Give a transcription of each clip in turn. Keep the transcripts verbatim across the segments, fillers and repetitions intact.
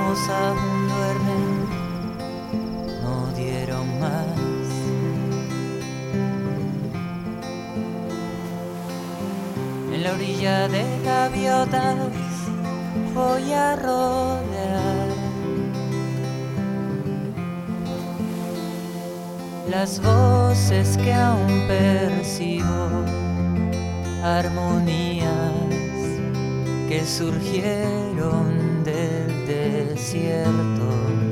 unos aún duermen, no dieron más. En la orilla de gaviotas voy a rodear las voces que aún percibo, armonías que surgieron del desierto,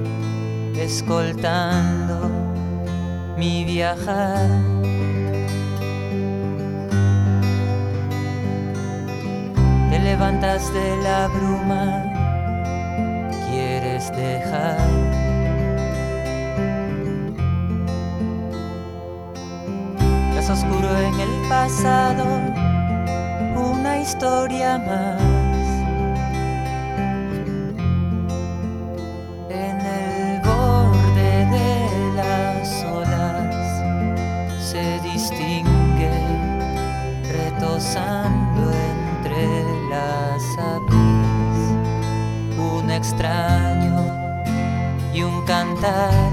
escoltando mi viajar. Te levantas de la bruma, quieres dejar gas oscuro en el pasado, una historia más. En el borde de las olas se distingue, retosando entre las aves, un extraño y un cantar.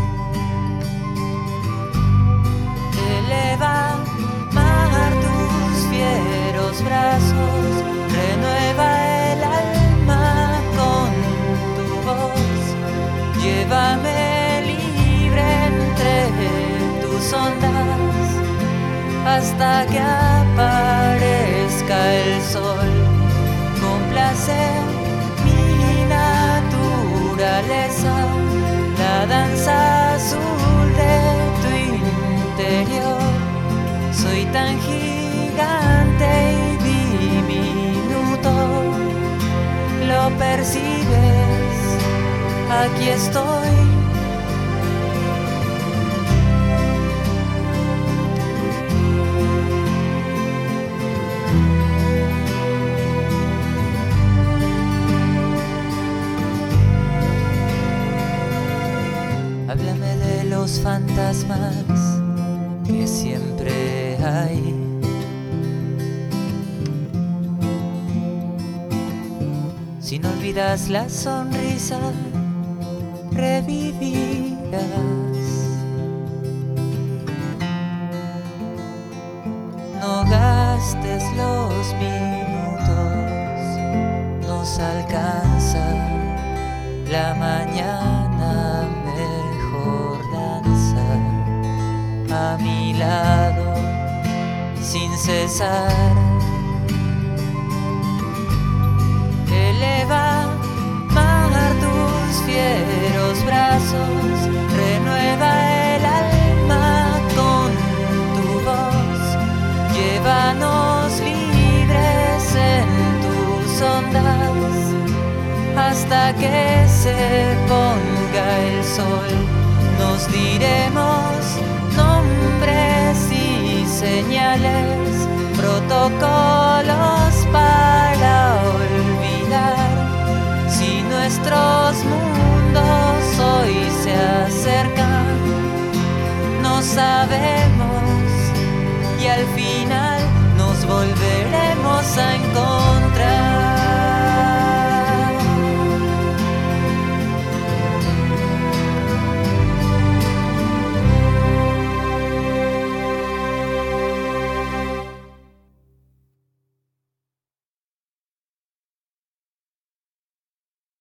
Eleva mar tus fieros brazos, renueva el alma con tu voz, llévame libre entre tus ondas hasta que aparezca el sol. Complace mi naturaleza, la danza azul de tu interior. Soy tan gigante y diminuto, lo percibes, aquí estoy. Háblame de los fantasmas que siempre hay. Si no olvidas la sonrisa, revivirás. No gastes los minutos, nos alcanza la mañana, mejor danza a mi lado sin cesar. Eleva mar tus fieros brazos, renueva el alma con tu voz, llévanos libres en tus ondas hasta que se ponga el sol. Nos diremos nombres y señales, protocolos para olvidar. Si nuestros mundos hoy se acercan, no sabemos y al final nos volveremos a encontrar.